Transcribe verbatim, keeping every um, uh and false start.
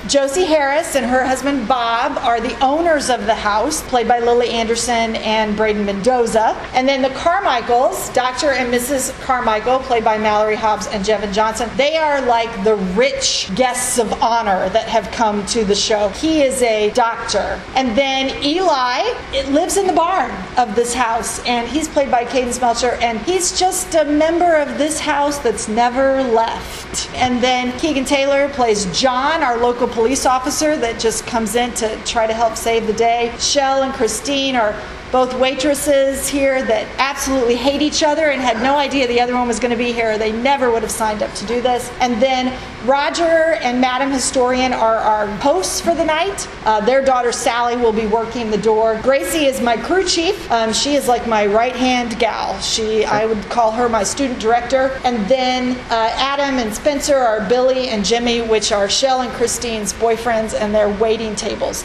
Josie Harris and her husband Bob are the owners of the house, played by Lily Anderson and Braden Mendoza. And then the Carmichaels, Doctor and Missus Carmichael, played by Mallory Hobbs and Jevin Johnson, they are like the rich guests of honor that have come to the show. He is a doctor. And then Eli, it lives in the barn of this house, and he's played by Cadence Melcher, and he's just a member of this house that's never left. And then Keegan Taylor plays John, our local police officer that just comes in to try to help save the day. Shell and Christine are both waitresses here that absolutely hate each other and had no idea the other one was going to be here. They never would have signed up to do this. And then Roger and Madam Historian are our hosts for the night. Uh, their daughter Sally will be working the door. Gracie is my crew chief. Um, she is like my right-hand gal. She, I would call her my student director. And then uh, Adam and Spencer are Billy and Jimmy, which are Shell and Christine's boyfriends, and they're waiting tables.